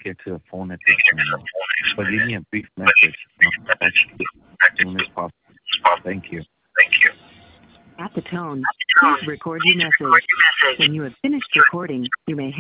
get to the phone at this moment, but leave me a brief message and I'll call you as soon as possible. Thank you. At the tone, please record your message. When you have finished recording, you may hang